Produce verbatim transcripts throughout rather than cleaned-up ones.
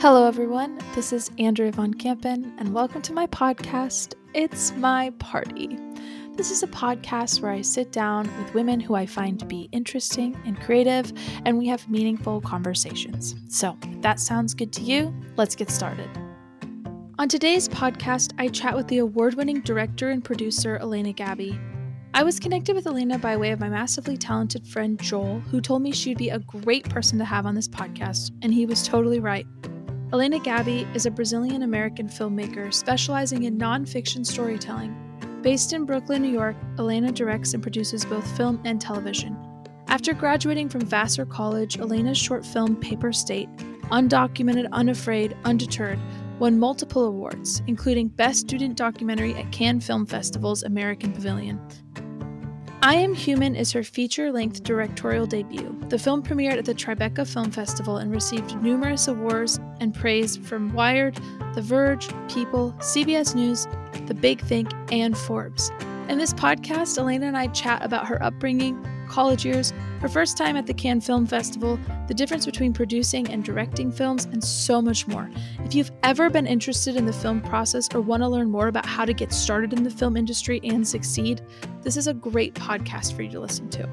Hello, everyone. This is Andrea Von Kampen, and welcome to my podcast, It's My Party. This is a podcast where I sit down with women who I find to be interesting and creative, and we have meaningful conversations. So, if that sounds good to you, let's get started. On today's podcast, I chat with the award-winning director and producer, Elena Gabby. I was connected with Elena by way of my massively talented friend, Joel, who told me she'd be a great person to have on this podcast, and he was totally right. Elena Gabby is a Brazilian-American filmmaker specializing in nonfiction storytelling. Based in Brooklyn, New York, Elena directs and produces both film and television. After graduating from Vassar College, Elena's short film Paper State, Undocumented, Unafraid, Undeterred, won multiple awards, including Best Student Documentary at Cannes Film Festival's American Pavilion. I Am Human is her feature-length directorial debut. The film premiered at the Tribeca Film Festival and received numerous awards and praise from Wired, The Verge, People, C B S News, The Big Think, and Forbes. In this podcast, Elena and I chat about her upbringing, college years, her first time at the Cannes Film Festival, the difference between producing and directing films, and so much more. If you've ever been interested in the film process or want to learn more about how to get started in the film industry and succeed, this is a great podcast for you to listen to.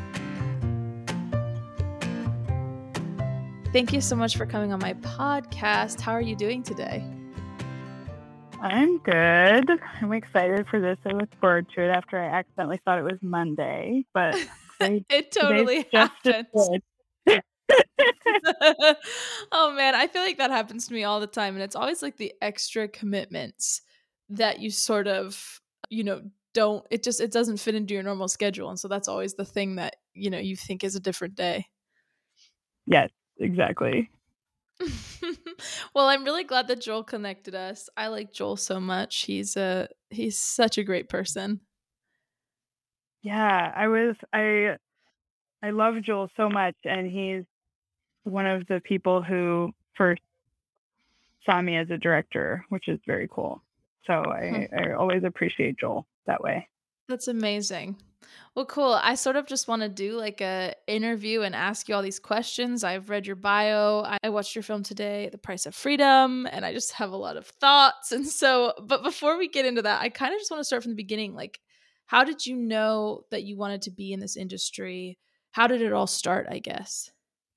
Thank you so much for coming on my podcast. How are you doing today? I'm good. I'm excited for this. I look forward to it after I accidentally thought it was Monday, but today, It totally today's just as happens. good. Oh man, I feel like that happens to me all the time, and it's always like the extra commitments that you sort of, you know, don't, it just, it doesn't fit into your normal schedule, and so that's always the thing that, you know, you think is a different day. Yes, exactly. Well, I'm really glad that Joel connected us. I like Joel so much. He's a he's such a great person. Yeah, I was I I love Joel so much, and he's one of the people who first saw me as a director, which is very cool. So I, I always appreciate Joel that way. That's amazing. Well, cool. I sort of just want to do like a interview and ask you all these questions. I've read your bio. I watched your film today, The Price of Freedom, and I just have a lot of thoughts. And so, but before we get into that, I kind of just want to start from the beginning. Like, how did you know that you wanted to be in this industry? How did it all start, I guess?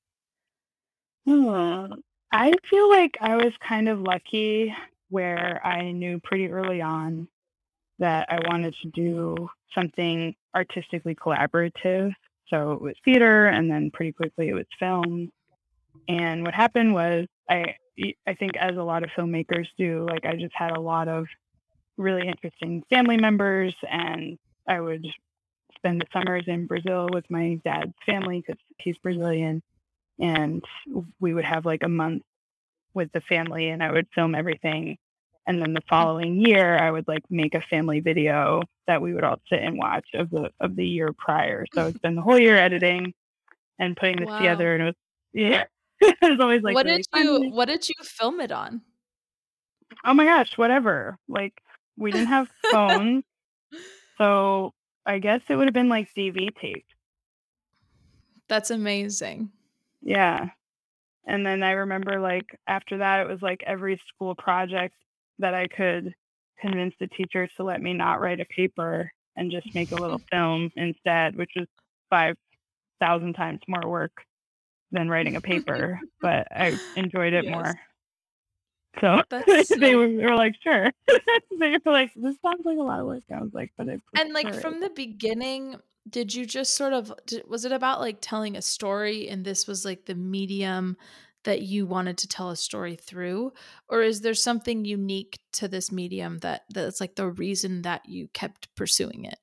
Hmm. I feel like I was kind of lucky where I knew pretty early on that I wanted to do something artistically collaborative. So it was theater, and then pretty quickly it was film. And what happened was, I I think as a lot of filmmakers do, like I just had a lot of really interesting family members, and I would spend the summers in Brazil with my dad's family because he's Brazilian, and we would have like a month with the family, and I would film everything. And then the following year, I would like make a family video that we would all sit and watch of the of the year prior. So it's been the whole year editing and putting this Wow. together, and it was yeah, it was always like What really did you fun. what did you film it on? Oh my gosh, whatever. Like we didn't have phones, so I guess it would have been like D V tape. That's amazing. Yeah. And then I remember like after that, it was like every school project that I could convince the teachers to let me not write a paper and just make a little film instead, which was five thousand times more work than writing a paper, but I enjoyed it Yes. more. So That's so they, were, they were like, sure. They were like, this sounds like a lot of work. I was like, but I And like prefer from it. the beginning, did you just sort of did, was it about like telling a story, and this was like the medium that you wanted to tell a story through, or is there something unique to this medium that that's like the reason that you kept pursuing it?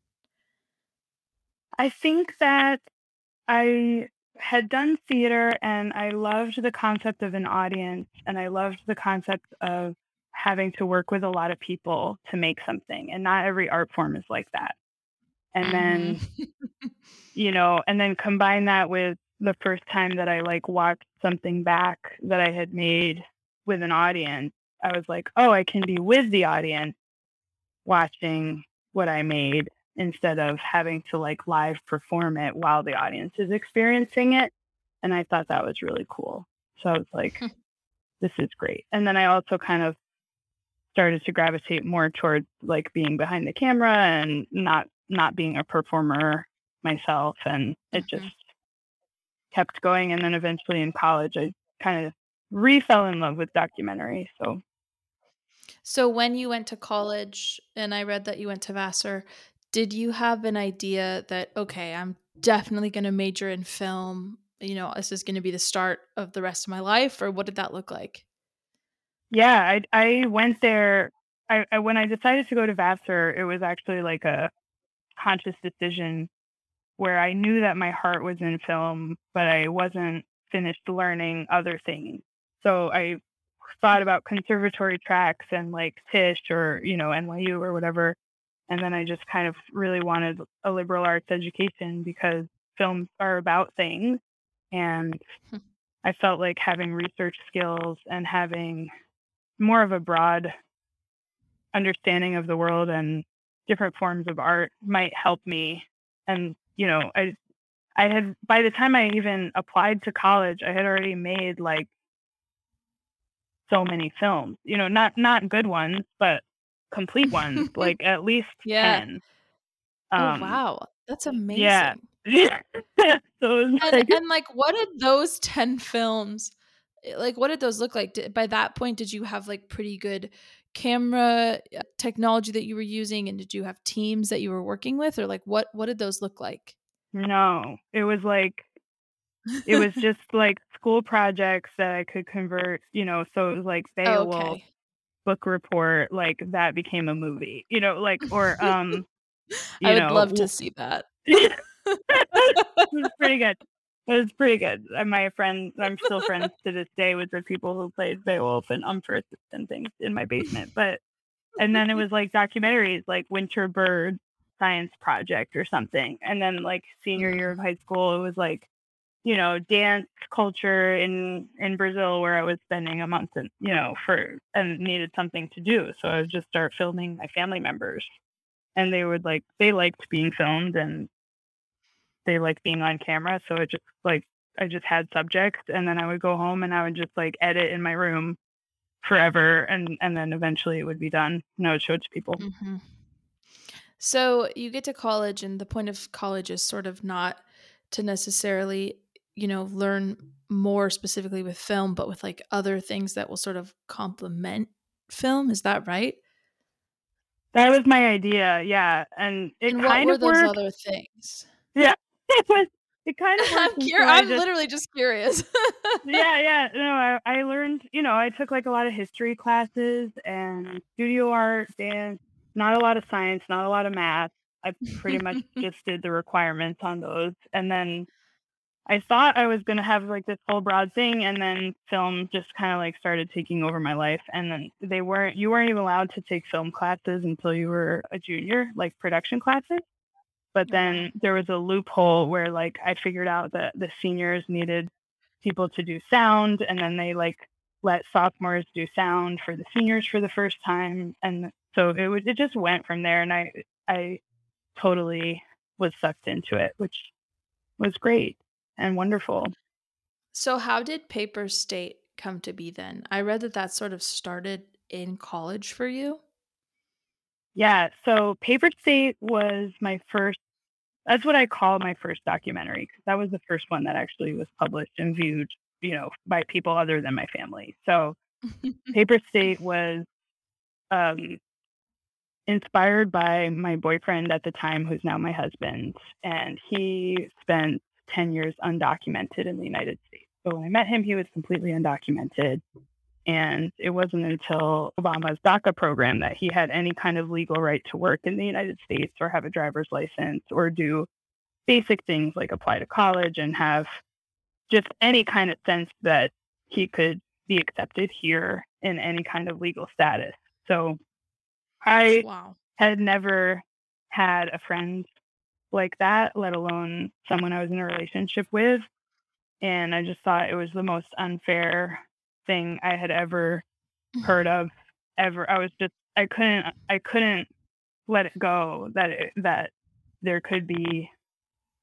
I think that I had done theater, and I loved the concept of an audience, and I loved the concept of having to work with a lot of people to make something, and not every art form is like that. And then, Mhm. you know, and then combine that with the first time that I like watched something back that I had made with an audience, I was like, oh, I can be with the audience watching what I made instead of having to like live perform it while the audience is experiencing it. And I thought that was really cool. So I was like, this is great. And then I also kind of started to gravitate more towards like being behind the camera and not not being a performer myself. And it Mm-hmm. just kept going. And then eventually in college, I kind of re fell in love with documentary. So So when you went to college, and I read that you went to Vassar, did you have an idea that, okay, I'm definitely going to major in film? You know, this is going to be the start of the rest of my life, or what did that look like? yeah, I I went there. I, I when I decided to go to Vassar, it was actually like a conscious decision where I knew that my heart was in film, but I wasn't finished learning other things. So I thought about conservatory tracks and like Tisch or, you know, N Y U or whatever. And then I just kind of really wanted a liberal arts education because films are about things. And I felt like having research skills and having more of a broad understanding of the world and different forms of art might help me. And, you know, I I had by the time I even applied to college, I had already made like so many films. You know, not not good ones, but complete ones, like at least Yeah. ten. Oh, Um, wow. That's yeah. amazing. So it was And like and like what did those ten films eh, like what did those look like? Did, by that point did you have like pretty good camera uh, technology that you were using, and did you have teams that you were working with, or like what what did those look like? no, it was like it was just like school projects that I could convert, you know, so it was like Beowulf Okay. book report, like that became a movie, you know, like or um, I you would love to know, see that. it was pretty good. It was pretty good. And my friend, I'm still friends to this day with the people who played Beowulf and Umfrith and things in my basement. But and then it was like documentaries, like Winter Bird Science Project or something. And then like senior year Mm, of high school, it was like you know dance culture in in Brazil where I was spending a month and you know for and needed something to do. So I would just start filming my family members, and they would like they liked being filmed and they like being on camera. So it just like I just had subjects and then I would go home and I would just like edit in my room forever and and then eventually it would be done and I would show it to people. mhm. So you get to college, and the point of college is sort of not to necessarily, you know, learn more specifically with film, but with like other things that will sort of complement film. Is that right? That was my idea, yeah. And it And what kind were of those worked. other things? Yeah. It was it kind of I'm worked cur- until I I'm just literally just curious. yeah, yeah. No, I, I learned, you know, I took like a lot of history classes and studio art, dance, not a lot of science, not a lot of math. I pretty much just did the requirements on those. And then I thought I was going to have like this whole broad thing. And then film just kind of like started taking over my life. And then they weren't, you weren't even allowed to take film classes until you were a junior, like production classes. But Oh, wow. then there was a loophole where like I figured out that the seniors needed people to do sound and then they like let sophomores do sound for the seniors for the first time. And so it was it just went from there and I I totally was sucked into it, which was great and wonderful. So how did Paper State come to be then? I read that that sort of started in college for you. Yeah, so Paper State was my first that's what I call my first documentary because that was the first one that actually was published and viewed, you know, by people other than my family. So Paper State was um, inspired by my boyfriend at the time, who's now my husband, and he spent ten years undocumented in the United States. So when I met him, he was completely undocumented. And it wasn't until Obama's DACA program that he had any kind of legal right to work in the United States or have a driver's license or do basic things like apply to college and have just any kind of sense that he could be accepted here in any kind of legal status. So I Wow. had never had a friend like that, let alone someone I was in a relationship with. And I just thought it was the most unfair thing I had ever heard of ever. I was just I couldn't I couldn't let it go that it, that there could be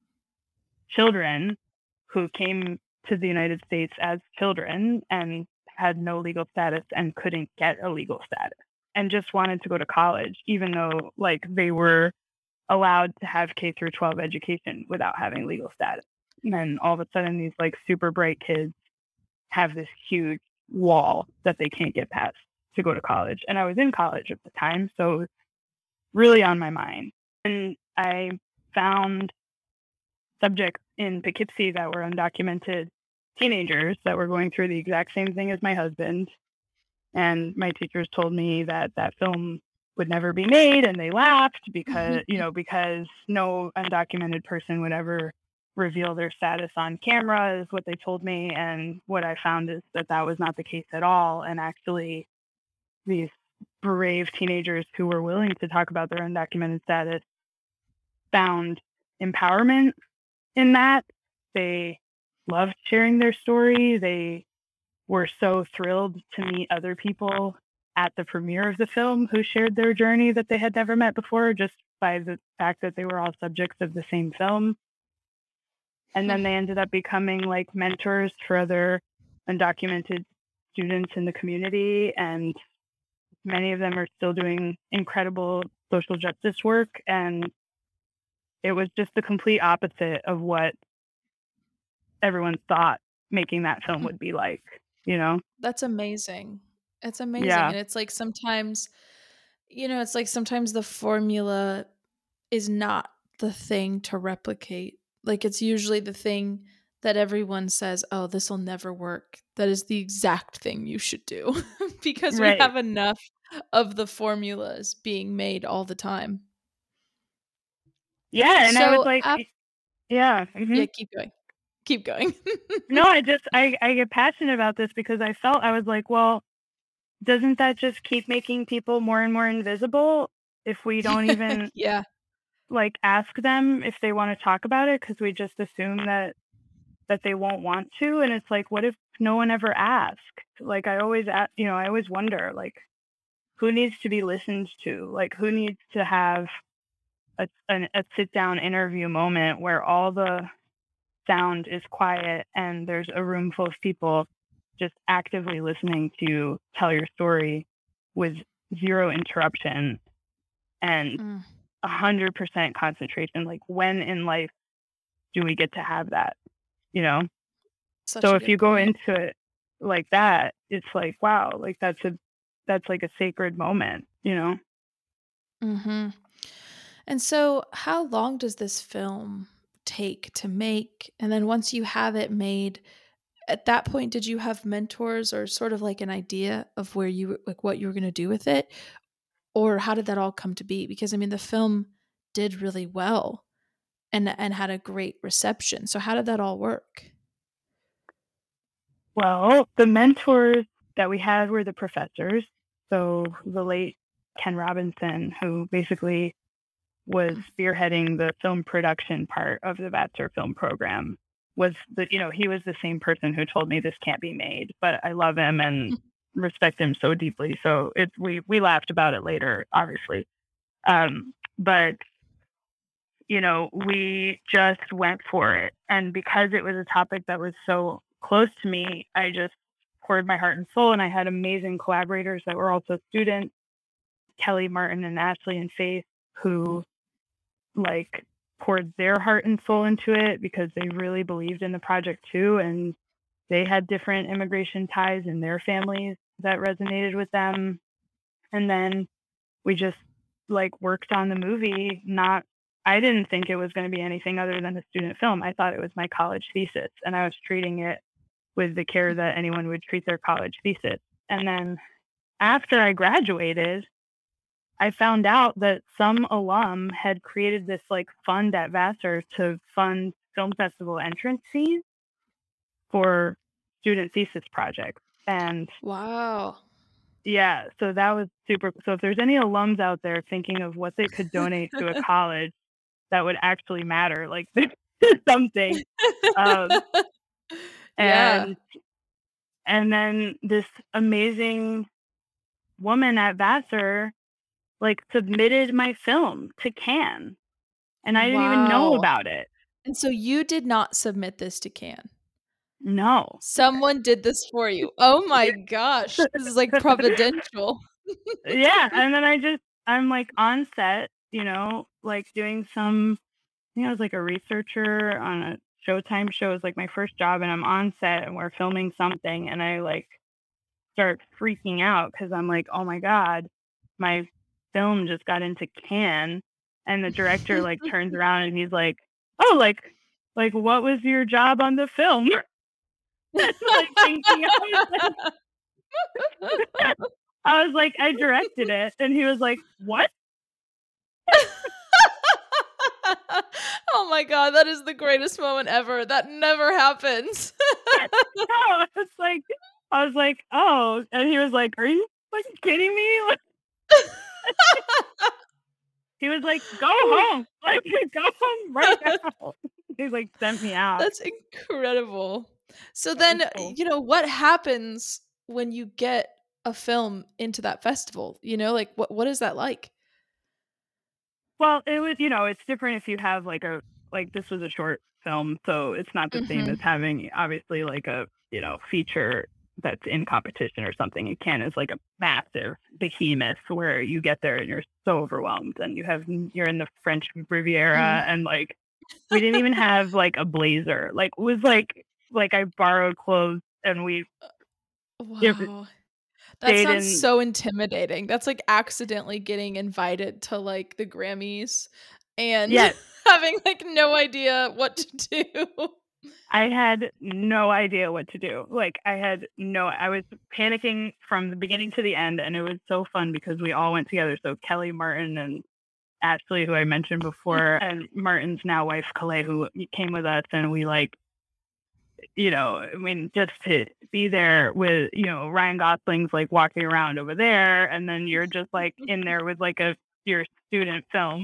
children who came to the United States as children and had no legal status and couldn't get a legal status and just wanted to go to college, even though like they were allowed to have K through twelve education without having legal status. And then all of a sudden, these like super bright kids have this huge wall that they can't get past to go to college. And I was in college at the time, so it was really on my mind. And I found subjects in Poughkeepsie that were undocumented teenagers that were going through the exact same thing as my husband. And my teachers told me that that film would never be made, and they laughed because, you know, because no undocumented person would ever reveal their status on camera, is what they told me. And what I found is that that was not the case at all. And actually, these brave teenagers who were willing to talk about their undocumented status found empowerment in that. They loved sharing their story. They were so thrilled to meet other people at the premiere of the film who shared their journey that they had never met before, just by the fact that they were all subjects of the same film. And then they ended up becoming like mentors for other undocumented students in the community. And many of them are still doing incredible social justice work. And it was just the complete opposite of what everyone thought making that film would be like, you know? That's amazing. It's amazing. Yeah. And it's like sometimes, you know, it's like sometimes the formula is not the thing to replicate. Like it's usually the thing that everyone says, oh, this will never work. That is the exact thing you should do because Right. we have enough of the formulas being made all the time. Yeah. And I So was like, af- yeah. mhm. yeah, keep going. Keep going. No, I just, I, I get passionate about this because I felt, I was like, well, doesn't that just keep making people more and more invisible if we don't even yeah. like ask them if they want to talk about it, because we just assume that that they won't want to. And it's like, what if no one ever asked? Like I always a- you know I always wonder, like, who needs to be listened to? Like who needs to have a, a, a sit down interview moment where all the sound is quiet and there's a room full of people just actively listening to you tell your story with zero interruption and Mm. a hundred percent concentration? Like when in life do we get to have that, you know? Such So a if good you go point. into it like that, it's like, wow, like that's a that's like a sacred moment, you know? Mm-hmm. And so how long does this film take to make? And then once you have it made, at that point, did you have mentors or sort of like an idea of where you like what you were going to do with it? Or how did that all come to be? Because I mean, the film did really well and and had a great reception. So how did that all work? Well, the mentors that we had were the professors. So the late Ken Robinson, who basically was spearheading the film production part of the Vassar film program, was the, you know, he was the same person who told me this can't be made, but I love him and respect him so deeply. So it's, we, we laughed about it later, obviously. Um, but, you know, we just went for it. And because it was a topic that was so close to me, I just poured my heart and soul. And I had amazing collaborators that were also students, Kelly, Martin, and Ashley and Faith, who like poured their heart and soul into it because they really believed in the project too. And they had different immigration ties in their families that resonated with them. And then we just like worked on the movie. Not, I didn't think it was going to be anything other than a student film. I thought it was my college thesis, and I was treating it with the care that anyone would treat their college thesis. And then after I graduated, I found out that some alum had created this like fund at Vassar to fund film festival entrance fees for student thesis projects. And Wow. yeah, so that was super. So if there's any alums out there thinking of what they could donate to a college that would actually matter, like something. Um, yeah. and and then this amazing woman at Vassar like submitted my film to Cannes, and I didn't even know Wow. about it. And so you did not submit this to Cannes. No. Someone did this for you. Oh my gosh. This is like providential. Yeah. And then I just, I'm like on set, you know, like doing some, I think I was like a researcher on a Showtime show. It was like my first job, and I'm on set and we're filming something, and I like start freaking out because I'm like, oh my God, my film just got into Cannes. And the director like turns around and he's like, oh, like, like what was your job on the film? Like thinking I was like, I was like, I directed it. And he was like, what? Oh my God, that is the greatest moment ever. That never happens. No, it's like, I was like, oh. And he was like, are you like kidding me? Like, he was like, go home. Like, go home right now. He like sent me out. That's incredible. So then, cool. you know, what happens when you get a film into that festival? You know, like what what is that like? Well, it was, you know, it's different if you have like a, like this was a short film, so it's not the same Mhm. as having obviously like a, you know, feature that's in competition or something. And Cannes is like a massive behemoth where you get there and you're so overwhelmed, and you have, you're in the French Riviera, Mhm. and like we didn't even have like a blazer. Like it was like, like I borrowed clothes and we Wow. That stayed sounds in. so intimidating. That's like accidentally getting invited to like the Grammys and Yes. having like no idea what to do. I had no idea what to do. Like I had no, I was panicking from the beginning to the end, and it was so fun because we all went together. So Kelly Martin and Ashley, who I mentioned before, and Martin's now wife, Calais, who came with us, and we like, you know, I mean, just to be there with, you know, Ryan Gosling's like walking around over there, and then you're just like in there with like a your student film.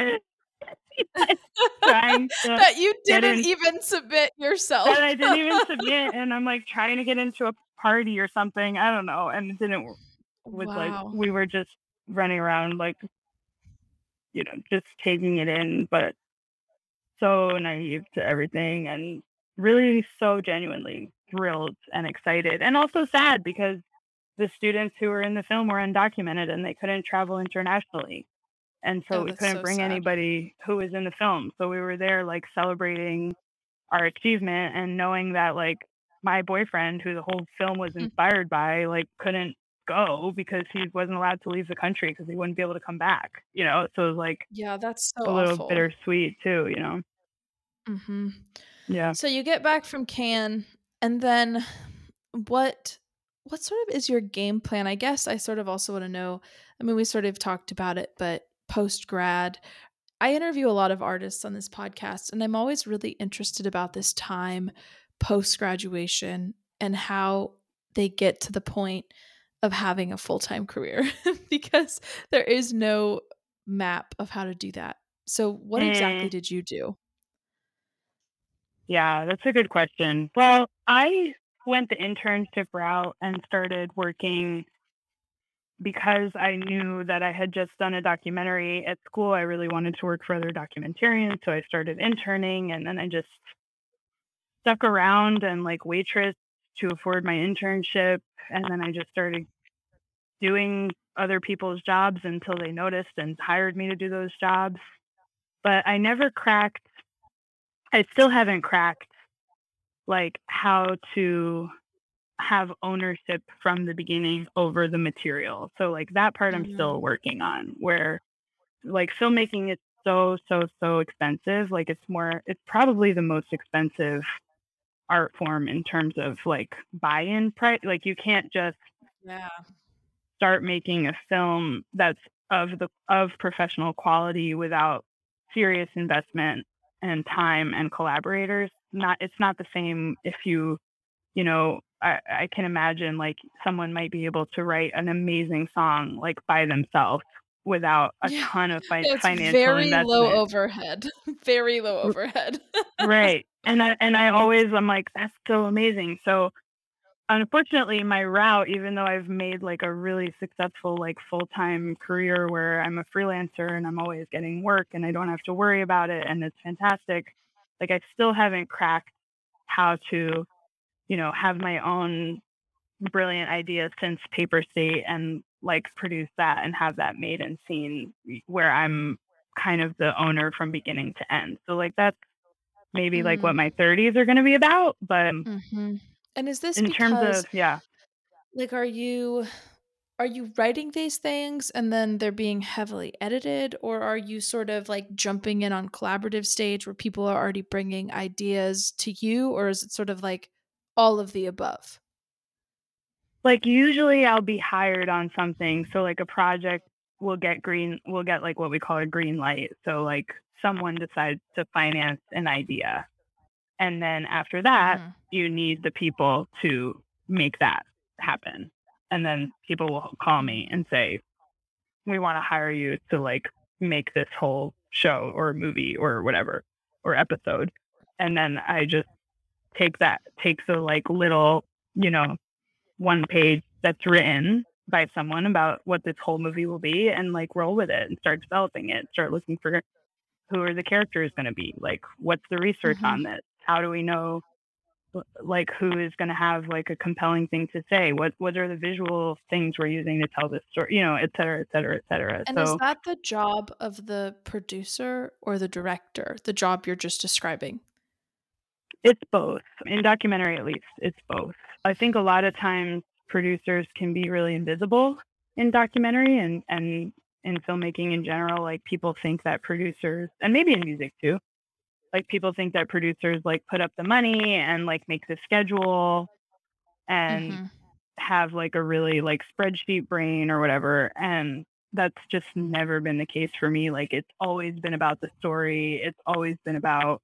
Trying to That you get didn't in, even submit yourself. that I didn't even submit, and I'm like trying to get into a party or something. I don't know, and it didn't. Was like Wow. we were just running around like, you know, just taking it in, but so naive to everything, and really so genuinely thrilled and excited, and also sad because the students who were in the film were undocumented and they couldn't travel internationally. And so Oh, we that's couldn't so bring sad. anybody who was in the film. So we were there like celebrating our achievement, and knowing that like my boyfriend, who the whole film was Mm. inspired by, like couldn't go because he wasn't allowed to leave the country because he wouldn't be able to come back, you know? So it was like Yeah, that's so a little awful. bittersweet too, you know? Mhm. Yeah. So you get back from Cannes, and then what what sort of is your game plan? I guess I sort of also want to know. I mean, we sort of talked about it, but post grad, I interview a lot of artists on this podcast, and I'm always really interested about this time post graduation and how they get to the point of having a full time career because there is no map of how to do that. So, what exactly Eh, did you do? yeah, that's a good question. Well, I went the internship route and started working because I knew that I had just done a documentary at school. I really wanted to work for other documentarians. So I started interning, and then I just stuck around and like waitress to afford my internship. And then I just started doing other people's jobs until they noticed and hired me to do those jobs. But I never cracked, I still haven't cracked like how to have ownership from the beginning over the material. So like that part I'm Mm, still working on, where like filmmaking is so so so expensive. Like it's more, it's probably the most expensive art form in terms of like buy-in price. Like you can't just yeah. start making a film that's of the of professional quality without serious investment and time and collaborators. Not, it's not the same if you, you know, I, I can imagine like someone might be able to write an amazing song like by themselves without a Yeah. ton of fi- It's financial very low investment. overhead. Very low R- overhead. right. And I, and I always, I'm like, that's so amazing. So unfortunately, my route, even though I've made like a really successful like full-time career where I'm a freelancer and I'm always getting work and I don't have to worry about it and it's fantastic, like I still haven't cracked how to you know, have my own brilliant idea since Paper State and like produce that and have that made and seen where I'm kind of the owner from beginning to end. So like that's maybe like what Mm. my thirties are going to be about. But Mm-hmm. And is this in terms because, of, yeah, like, are you are you writing these things and then they're being heavily edited, or are you sort of like jumping in on collaborative stage where people are already bringing ideas to you, or is it sort of like all of the above? like usually I'll be hired on something. So like a project will get green, will get like what we call a green light. So like someone decides to finance an idea. And then after that, Mm-hmm. you need the people to make that happen. And then people will call me and say, we want to hire you to like make this whole show or movie or whatever or episode. And then I just take that, take the like little, you know, one page that's written by someone about what this whole movie will be and like roll with it and start developing it, start looking for who are the characters going to be, like what's the research Mm-hmm. on this, how do we know like who is going to have like a compelling thing to say, what what are the visual things we're using to tell this story, you know, et cetera, et cetera, et cetera. And is So that the job of the producer or the director, the job you're just describing? it's both. In documentary, at least, it's both. I think a lot of times producers can be really invisible in documentary and, and in filmmaking in general. Like people think that producers, and maybe in music too, like people think that producers like put up the money and like make the schedule and Mm-hmm. have like a really like spreadsheet brain or whatever. And that's just never been the case for me. Like it's always been about the story. It's always been about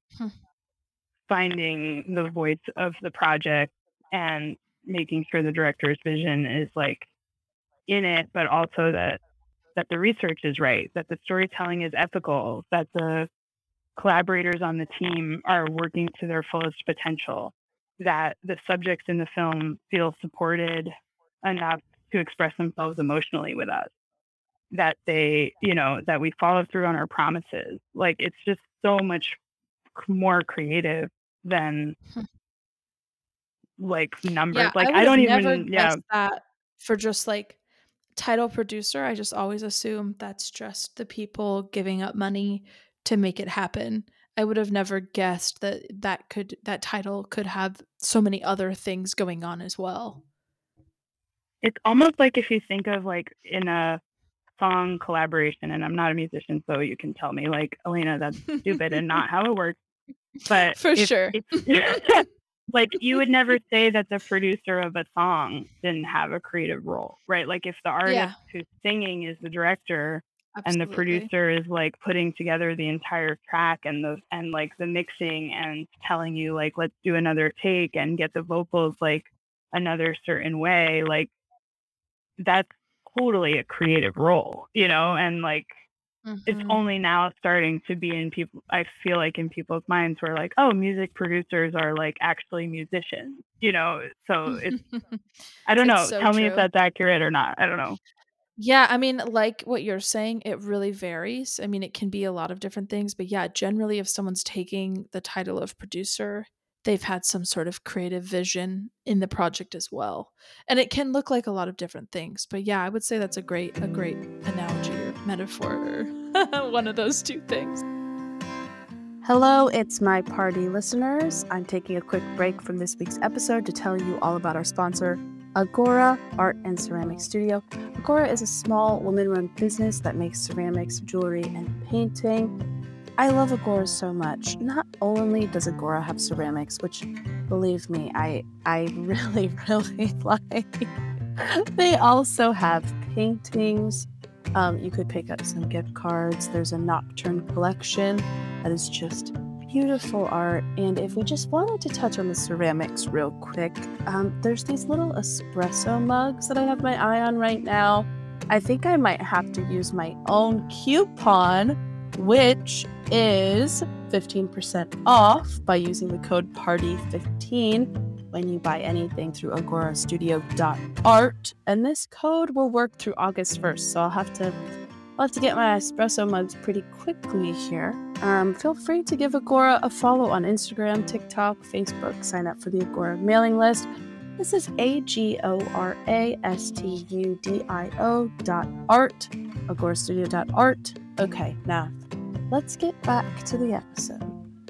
finding the voice of the project and making sure the director's vision is like in it, but also that that the research is right, that the storytelling is ethical, that the collaborators on the team are working to their fullest potential, that the subjects in the film feel supported enough to express themselves emotionally with us, that they, you know, that we follow through on our promises. Like it's just so much more creative than like numbers. Yeah, Like I I would have don't never even, yeah, guessed that for just like title producer. I just always assume that's just the people giving up money to make it happen. I would have never guessed that that could that title could have so many other things going on as well. it's almost like if you think of like in a song collaboration, and I'm not a musician, so you can tell me like, Elena, that's stupid and not how it works. But For if sure. it's like you would never say that the producer of a song didn't have a creative role, right? Like if the Yeah, artist who's singing is the director and the absolutely. producer is like putting together the entire track and the and like the mixing and telling you like let's do another take and get the vocals like another certain way, like that's totally a creative role, you know, and like it's Mhm. only now starting to be in people, I feel like in people's minds where like, oh, music producers are like actually musicians, you know. So it's, I don't It's know, so tell me if true. that's accurate or not, I don't know. Yeah, I mean, like what you're saying, it really varies. I mean, it can be a lot of different things, but yeah, generally, if someone's taking the title of producer, they've had some sort of creative vision in the project as well. And it can look like a lot of different things. But yeah, I would say that's a great, a great analogy or metaphor or one of those two things. Hello, it's my party listeners. I'm taking a quick break from this week's episode to tell you all about our sponsor, Agora Art and Ceramic Studio. Agora is a small woman-run business that makes ceramics, jewelry, and painting. I love Agora so much. Not only does Agora have ceramics, which, believe me, I I really, really like. They also have paintings. Um, you could pick up some gift cards. There's a Nocturne collection that is just beautiful art. And if we just wanted to touch on the ceramics real quick, um, there's these little espresso mugs that I have my eye on right now. I think I might have to use my own coupon, which is fifteen percent off by using the code party fifteen when you buy anything through agorastudio dot art. And this code will work through August first, so I'll have to I'll have to get my espresso mugs pretty quickly here. Um, feel free to give Agora a follow on Instagram, TikTok, Facebook. Sign up for the Agora mailing list. This is A G O R A S T U D I O dot art, agorastudio dot art. Okay, now let's get back to the episode.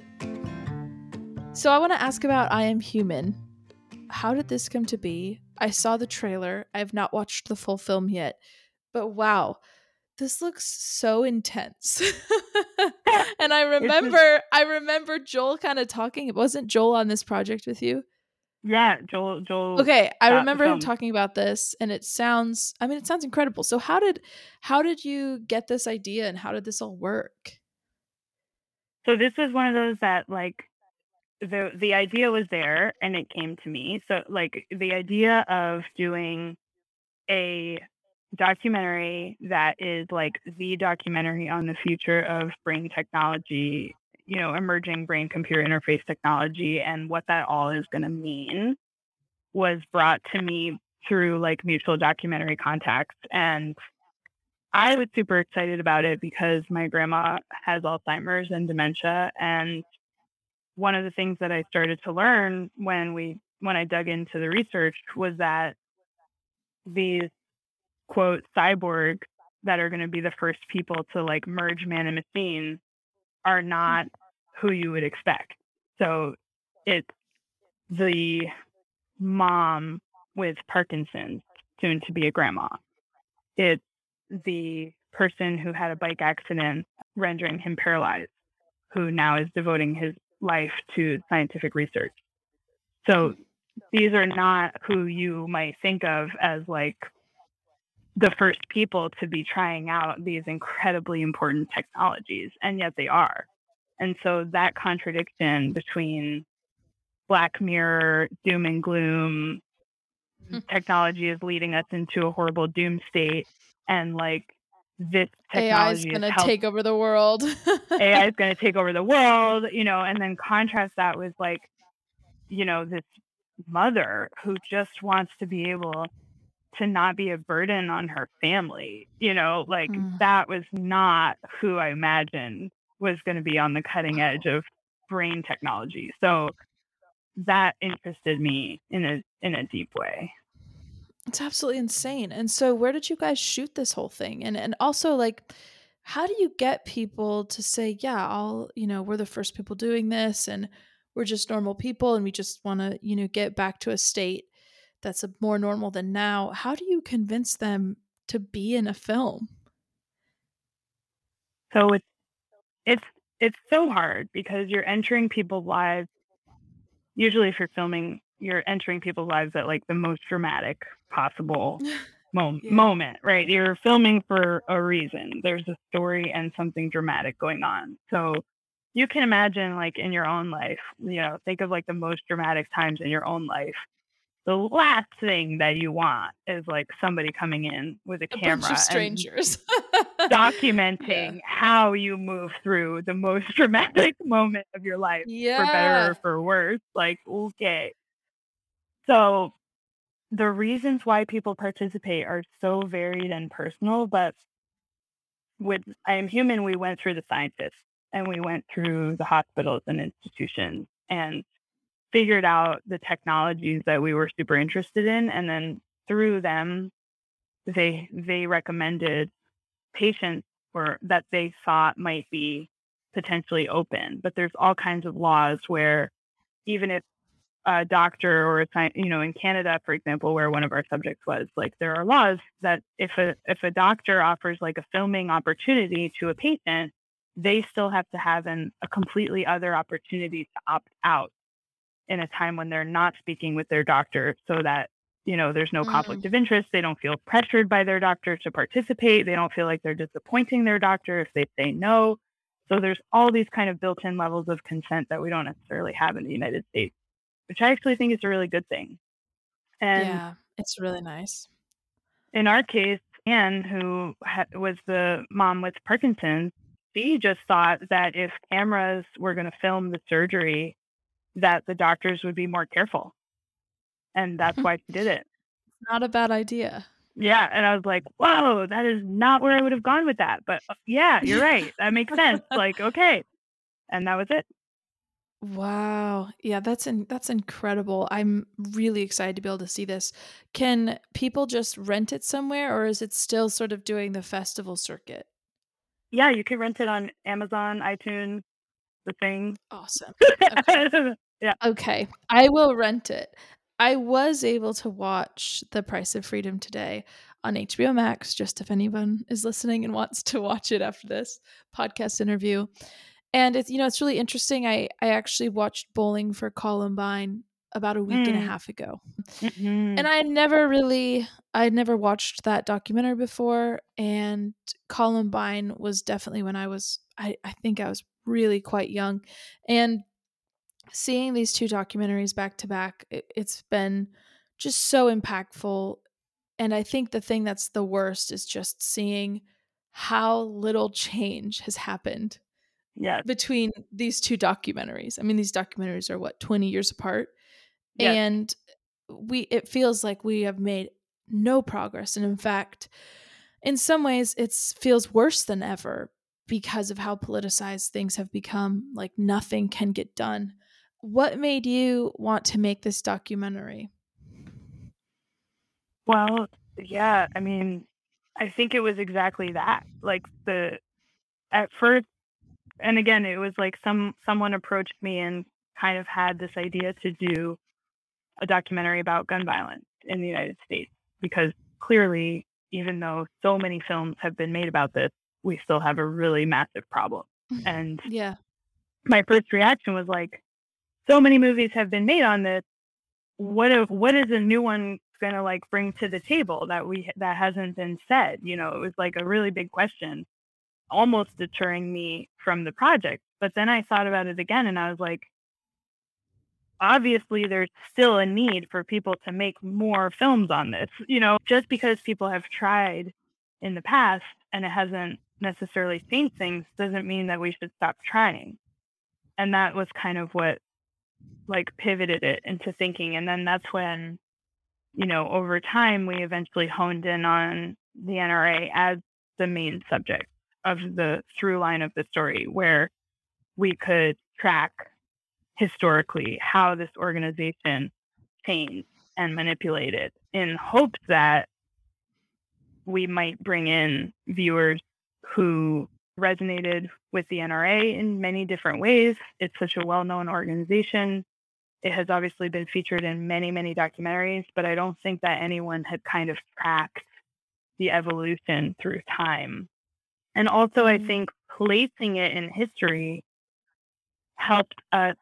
So I want to ask about I Am Human. How did this come to be? I saw the trailer. I have not watched the full film yet. But wow, this looks so intense. And I remember I remember Joel kind of talking. Wasn't Joel on this project with you? Yeah, Joel Joel Okay, I remember him talking about this, and it sounds I mean it sounds incredible. So how did how did you get this idea, and how did this all work? So this was one of those that like the the idea was there and it came to me. So like the idea of doing a documentary that is like the documentary on the future of brain technology, you know, emerging brain computer interface technology and what that all is going to mean was brought to me through like mutual documentary contacts. And I was super excited about it because my grandma has Alzheimer's and dementia. And one of the things that I started to learn when we when I dug into the research was that these quote cyborgs that are going to be the first people to like merge man and machine are not who you would expect. So it's the mom with Parkinson's, soon to be a grandma. It's the person who had a bike accident rendering him paralyzed, who now is devoting his life to scientific research. So these are not who you might think of as like the first people to be trying out these incredibly important technologies, and yet they are. And so that contradiction between Black Mirror, doom and gloom, technology is leading us into a horrible doom state, and like this technology A I is going to take over the world. A I is going to take over the world, you know, and then contrast that with like, you know, this mother who just wants to be able to not be a burden on her family, you know, like mm. that was not who I imagined was going to be on the cutting edge of brain technology. So that interested me in a in a deep way. It's absolutely insane. And so where did you guys shoot this whole thing? And and also like how do you get people to say, yeah, I'll, you know, we're the first people doing this and we're just normal people and we just want to, you know, get back to a state that's a more normal than now. How do you convince them to be in a film? So it's it's it's so hard because you're entering people's lives. Usually if you're filming, you're entering people's lives at like the most dramatic possible mo- yeah. moment, right? You're filming for a reason. There's a story and something dramatic going on. So you can imagine like in your own life, you know, think of like the most dramatic times in your own life. The last thing that you want is like somebody coming in with a, a camera bunch of strangers and documenting yeah. how you move through the most dramatic moment of your life, yeah. for better or for worse. Like, okay. So the reasons why people participate are so varied and personal, but with I Am Human, we went through the scientists and we went through the hospitals and institutions and figured out the technologies that we were super interested in, and then through them they they recommended patients or that they thought might be potentially open. But there's all kinds of laws where even if a doctor or a you know in Canada, for example, where one of our subjects was, like there are laws that if a if a doctor offers like a filming opportunity to a patient, they still have to have an, a completely other opportunity to opt out in a time when they're not speaking with their doctor, so that, you know, there's no mm. conflict of interest. They don't feel pressured by their doctor to participate. They don't feel like they're disappointing their doctor if they say no. So there's all these kind of built-in levels of consent that we don't necessarily have in the United States, which I actually think is a really good thing. And yeah, it's really nice. In our case, Anne, who ha- was the mom with Parkinson's, she just thought that if cameras were going to film the surgery, that the doctors would be more careful. And that's why she did it. Not a bad idea. Yeah, and I was like, "Whoa, that is not where I would have gone with that." But uh, yeah, you're right. That makes sense. Like, okay. And that was it. Wow. Yeah, that's in that's incredible. I'm really excited to be able to see this. Can people just rent it somewhere or is it still sort of doing the festival circuit? Yeah, you can rent it on Amazon, iTunes, the thing. Awesome. Okay. Yeah. Okay. I will rent it. I was able to watch The Price of Freedom today on H B O Max, just if anyone is listening and wants to watch it after this podcast interview. And it's, you know, it's really interesting. I I actually watched Bowling for Columbine about a week and a Mm, half ago. And mhm. I never really I had never watched that documentary before, and Columbine was definitely when I was I I think I was really quite young. And seeing these two documentaries back to back, it, it's been just so impactful. And I think the thing that's the worst is just seeing how little change has happened Yes. between these two documentaries. I mean, these documentaries are what, twenty years apart? Yes. And we it feels like we have made no progress. And in fact, in some ways it feels worse than ever because of how politicized things have become. Like nothing can get done. What made you want to make this documentary? Well, yeah, I mean, I think it was exactly that. Like the at first, and again, it was like some someone approached me and kind of had this idea to do a documentary about gun violence in the United States because clearly, even though so many films have been made about this, we still have a really massive problem. And Yeah. my first reaction was like, so many movies have been made on this. What if what is a new one gonna like bring to the table that we that hasn't been said? You know, it was like a really big question, almost deterring me from the project. But then I thought about it again and I was like, obviously there's still a need for people to make more films on this. You know, just because people have tried in the past and it hasn't necessarily changed things doesn't mean that we should stop trying. And that was kind of what like pivoted it into thinking. And then that's when, you know, over time we eventually honed in on the N R A as the main subject of the through line of the story, where we could track historically how this organization changed and manipulated in hopes that we might bring in viewers who resonated with the N R A in many different ways. It's such a well-known organization. It has obviously been featured in many, many documentaries, but I don't think that anyone had kind of tracked the evolution through time. And also, I Mm. think placing it in history helped us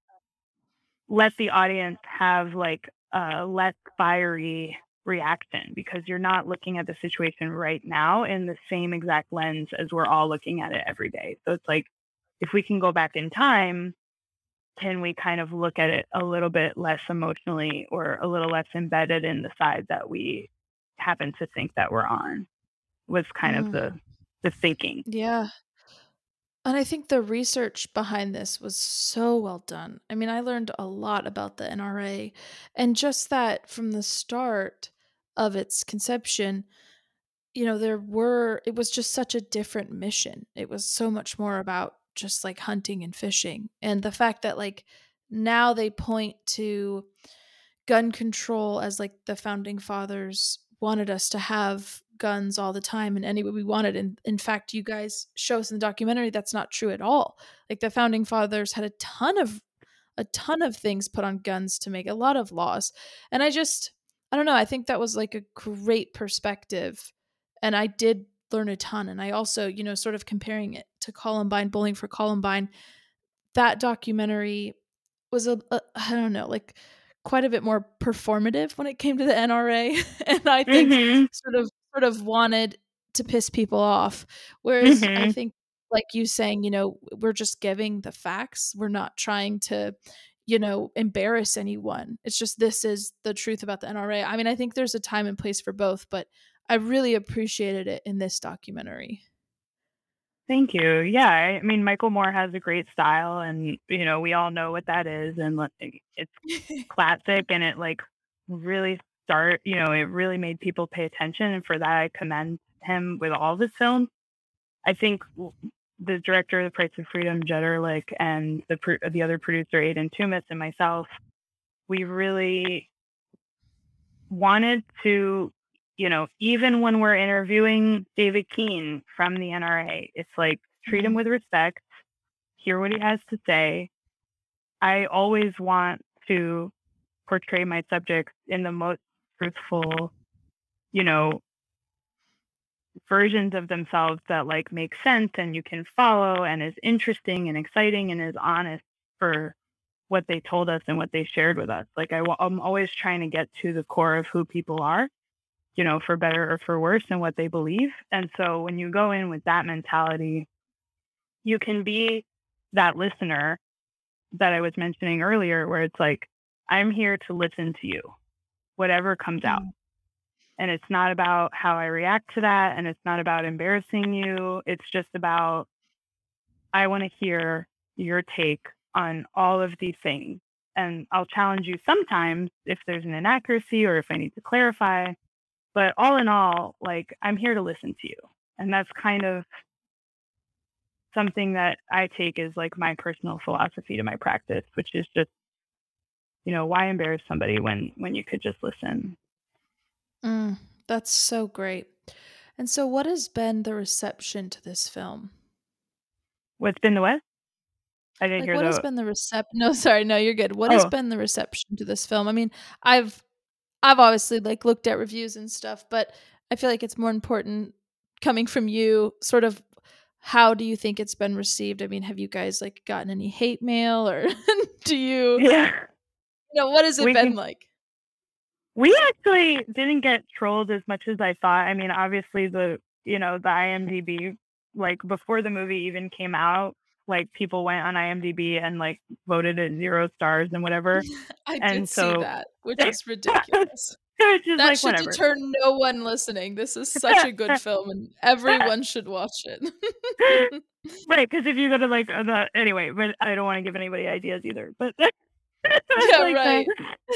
let the audience have like a less fiery reaction because you're not looking at the situation right now in the same exact lens as we're all looking at it every day. So it's like if we can go back in time, can we kind of look at it a little bit less emotionally or a little less embedded in the side that we happen to think that we're on was kind of Mm. the the thinking. Yeah. And I think the research behind this was so well done. I mean, I learned a lot about the N R A and just that from the start of its conception, you know, there were, it was just such a different mission. It was so much more about just like hunting and fishing. And the fact that like now they point to gun control as like the founding fathers wanted us to have guns all the time and any way we wanted. And in fact, you guys show us in the documentary that's not true at all. Like the founding fathers had a ton of a ton of things put on guns to make a lot of laws. And I just I don't know, I think that was like a great perspective. And I did learn a ton. And I also, you know, sort of comparing it to Columbine, Bowling for Columbine, that documentary was a, a I don't know, like quite a bit more performative when it came to the N R A and I think Mhm. sort of sort of wanted to piss people off. Whereas I Mhm. think like you saying, you know, we're just giving the facts. We're not trying to, you know, embarrass anyone. It's just this is the truth about the N R A. I mean, I think there's a time and place for both, but I really appreciated it in this documentary. Thank you. Yeah, I mean, Michael Moore has a great style, and you know, we all know what that is, and like, it's classic, and it like really start, you know, it really made people pay attention. And for that, I commend him with all of his films. I think the director of The Price of Freedom, Judd Ehrlich, and the pro- the other producer, Aidan Tumis, and myself, we really wanted to, you know, even when we're interviewing David Keane from the N R A, it's like treat him Mhm. with respect, hear what he has to say. I always want to portray my subjects in the most truthful, you know, versions of themselves that like make sense and you can follow and is interesting and exciting and is honest for what they told us and what they shared with us. Like I, I'm always trying to get to the core of who people are, you know, for better or for worse, and what they believe. And so when you go in with that mentality, you can be that listener that I was mentioning earlier, where it's like, I'm here to listen to you, whatever comes out. Mm. And it's not about how I react to that. And it's not about embarrassing you. It's just about, I want to hear your take on all of these things. And I'll challenge you sometimes if there's an inaccuracy or if I need to clarify. But all in all, like, I'm here to listen to you. And that's kind of something that I take as like my personal philosophy to my practice, which is just, you know, why embarrass somebody when when you could just listen? Mm, that's so great. And so, what has been the reception to this film? What's been the what? I didn't Like, hear what has the. been the recep? No, sorry, no, you're good. What has Oh, been the reception to this film? I mean, I've I've obviously like looked at reviews and stuff, but I feel like it's more important coming from you. Sort of, how do you think it's been received? I mean, have you guys like gotten any hate mail, or do you, yeah. you know, what has it We been can. like? We actually didn't get trolled as much as I thought. I mean, obviously the you know the IMDb, like before the movie even came out, like people went on IMDb and like voted it zero stars and whatever. I did And see so that, which is it's ridiculous. just That like should whatever. deter no one listening. This is such a good film, and everyone should watch it. Right, because if you go to like uh, the anyway, but I don't want to give anybody ideas either. But it's Yeah, like the right.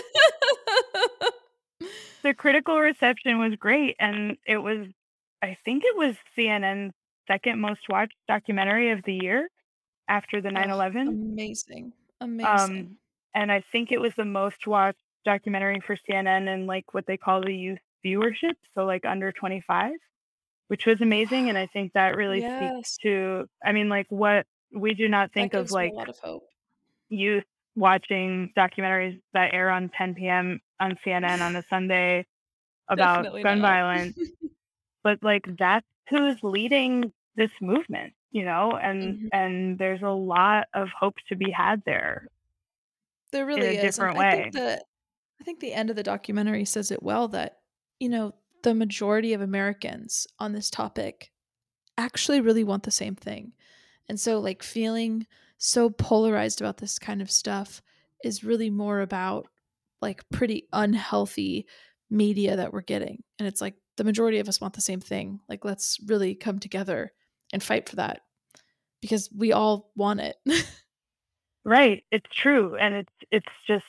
the critical reception was great, and it was, I think it was C N N's second most watched documentary of the year after the nine Oh, eleven. amazing. Um, Amazing. and I think it was the most watched documentary for C N N in like what they call the youth viewership, so like under twenty-five, which was amazing. And I think that really speaks Yes, to, I mean, like what we do not that think of gives me a like lot of hope. youth watching documentaries that air on ten p.m. on C N N on a Sunday about Definitely gun not. violence, but like that's who's leading this movement, you know, and Mhm. and there's a lot of hope to be had there There in a really is, and different I think way. that I think the end of the documentary says it well that, you know, the majority of Americans on this topic actually really want the same thing. And so, like, feeling so polarized about this kind of stuff is really more about like pretty unhealthy media that we're getting. And it's like the majority of us want the same thing. Like, let's really come together and fight for that because we all want it. Right, it's true, and it's it's just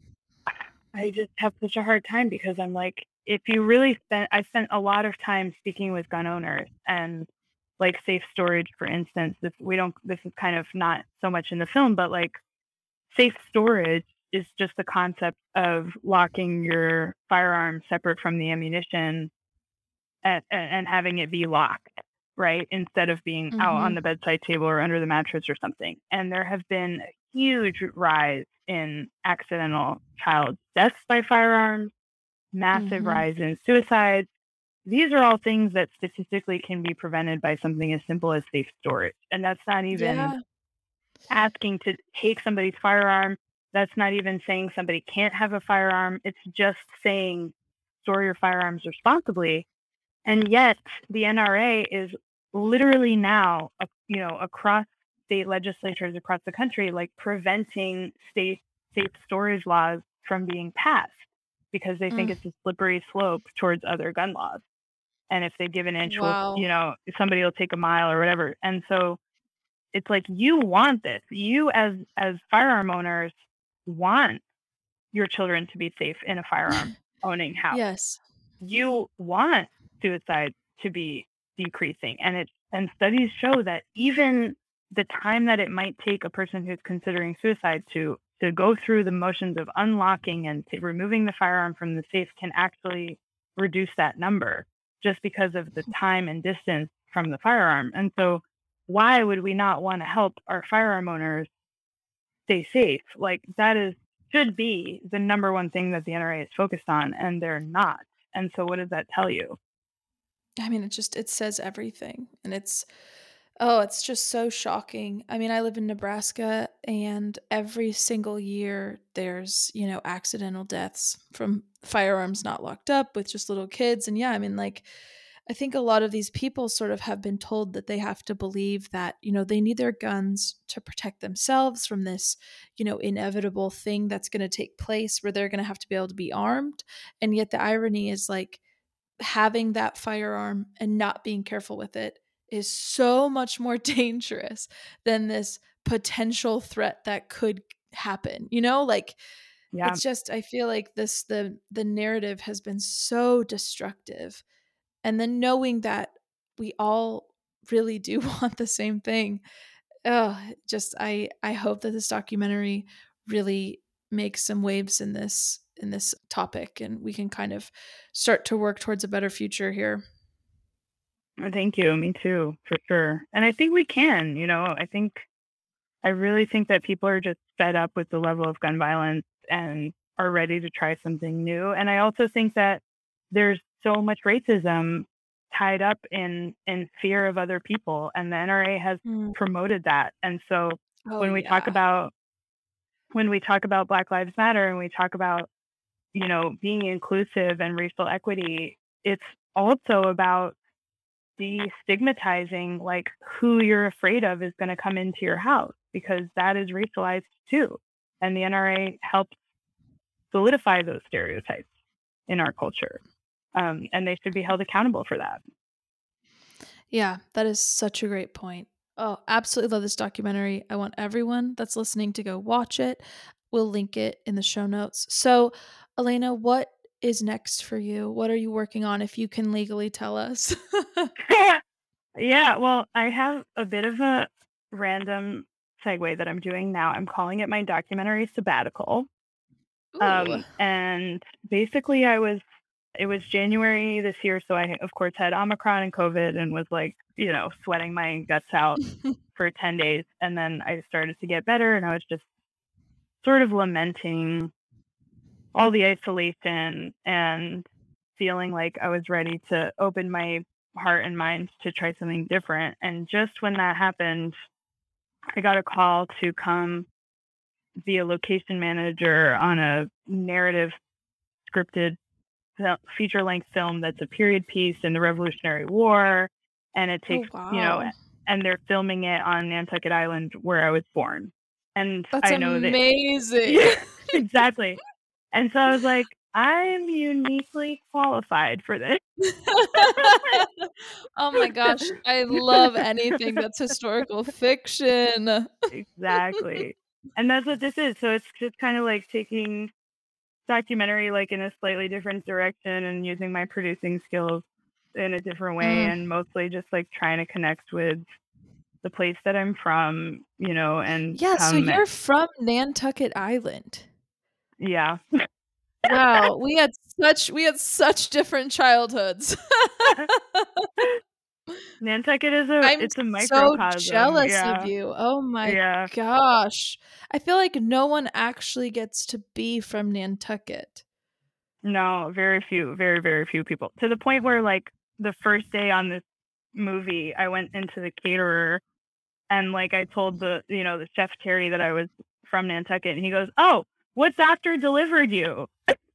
I just have such a hard time because I'm like, if you really spent, I spent a lot of time speaking with gun owners and like safe storage, for instance. This we don't. This is kind of not so much in the film, but like safe storage is just the concept of locking your firearm separate from the ammunition and, and having it be locked, right? Instead of being out on Mhm. the bedside table or under the mattress or something. And there have been a huge rise in accidental child deaths by firearms, massive Mhm. rise in suicides. These are all things that statistically can be prevented by something as simple as safe storage. And that's not even Yeah. asking to take somebody's firearm. That's not even saying somebody can't have a firearm. It's just saying store your firearms responsibly. And yet the N R A is literally now, uh, you know, across state legislatures across the country, like preventing state safe storage laws from being passed because they think Mm. it's a slippery slope towards other gun laws. And if they give an inch, will you Wow. know, somebody will take a mile or whatever. And so it's like you want this. You as as firearm owners want your children to be safe in a firearm. owning house. Yes. You want suicide to be decreasing. And it and studies show that even the time that it might take a person who's considering suicide to to go through the motions of unlocking and to removing the firearm from the safe can actually reduce that number just because of the time and distance from the firearm. And so why would we not want to help our firearm owners stay safe? Like that is should be the number one thing that the N R A is focused on, and they're not. And so what does that tell you? I mean, it just it says everything. And it's oh, it's just so shocking. I mean, I live in Nebraska and every single year there's, you know, accidental deaths from firearms not locked up with just little kids. And yeah, I mean, like I think a lot of these people sort of have been told that they have to believe that, you know, they need their guns to protect themselves from this, you know, inevitable thing that's going to take place where they're going to have to be able to be armed. And yet the irony is like having that firearm and not being careful with it is so much more dangerous than this potential threat that could happen. You know, like Yeah. it's just I feel like this the the narrative has been so destructive. And then knowing that we all really do want the same thing. Oh, just I I hope that this documentary really makes some waves in this in this topic and we can kind of start to work towards a better future here. Thank you. Me too, for sure. And I think we can, you know, I think I really think that people are just fed up with the level of gun violence and are ready to try something new. And I also think that there's so much racism tied up in in fear of other people, and the N R A has Mm. promoted that. And so Oh, when we talk yeah. about when we talk about Black Lives Matter and we talk about, you know, being inclusive and racial equity, it's also about destigmatizing like who you're afraid of is going to come into your house, because that is racialized too. And the N R A helps solidify those stereotypes in our culture. Um, and they should be held accountable for that. Yeah, that is such a great point. Oh, absolutely love this documentary. I want everyone that's listening to go watch it. We'll link it in the show notes. So, Elena, what is next for you? What are you working on if you can legally tell us? Yeah, well, I have a bit of a random segue that I'm doing now. I'm calling it my documentary sabbatical. Ooh. Um, and basically, I was, it was January this year. So I, of course, had Omicron and COVID and was like, you know, sweating my guts out for ten days. And then I started to get better and I was just sort of lamenting all the isolation and feeling like I was ready to open my heart and mind to try something different. And just when that happened, I got a call to come be a location manager on a narrative scripted feature length film that's a period piece in the Revolutionary War. And it takes, Oh, you know, wow. and they're filming it on Nantucket Island where I was born. And That's I know that amazing. yeah, exactly. And so I was like, I'm uniquely qualified for this. Oh my gosh, I love anything that's historical fiction. Exactly. And that's what this is. So it's just kind of like taking documentary like in a slightly different direction and using my producing skills in a different way, Mm. and mostly just like trying to connect with the place that I'm from, you know, and Yeah, so come you're at, from Nantucket Island. yeah. Wow, we had such we had such different childhoods. Nantucket is a I'm it's a so microcosm. jealous of Yeah. you. Oh my Yeah. gosh. I feel like no one actually gets to be from Nantucket. No, very few, very, very few people. To the point where like the first day on this movie, I went into the caterer and like I told the, you know, the chef Terry that I was from Nantucket, and he goes, "Oh, what doctor delivered you?"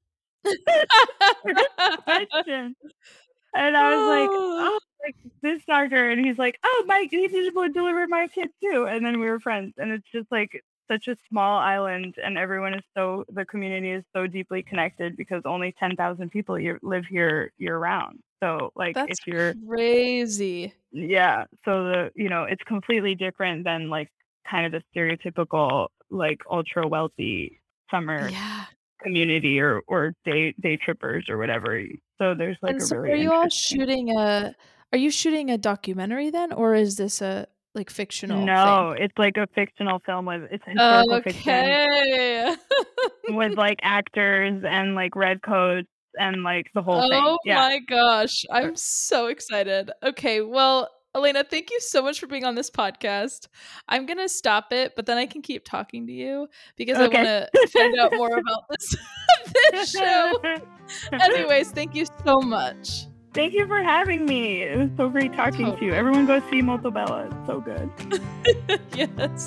Question. And I was like, Oh. "Oh, like this doctor," and he's like, "Oh, Mike, he delivered my kid too." And then we were friends, and it's just like such a small island, and everyone is so the community is so deeply connected because only ten thousand people year, live here year round. So like That's if you're crazy. yeah, so the you know it's completely different than like kind of the stereotypical like ultra wealthy summer Yeah. community or or day day trippers or whatever. So there's like And a so really are you all interesting. shooting a are you shooting a documentary then, or is this a like fictional thing? No, it's like a fictional film with it's historical fiction Okay. with like actors and like red coats and like the whole thing. Oh Yeah. my gosh. I'm so excited. Okay, well, Elena, thank you so much for being on this podcast. I'm going to stop it, but then I can keep talking to you because I want Okay. to find out more about this this show. Anyways, thank you so much. Thank you for having me. It was so great talking Totally. to you. Everyone go see Molto Bella. It's so good. Yes.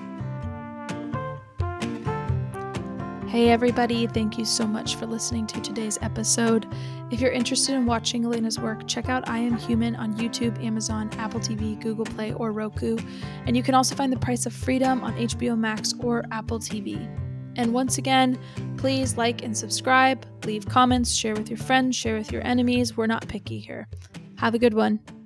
Hey everybody, thank you so much for listening to today's episode. If you're interested in watching Elena's work, check out I Am Human on YouTube, Amazon, Apple T V, Google Play, or Roku. And you can also find The Price of Freedom on H B O Max or Apple T V. And once again, please like and subscribe, leave comments, share with your friends, share with your enemies. We're not picky here. Have a good one.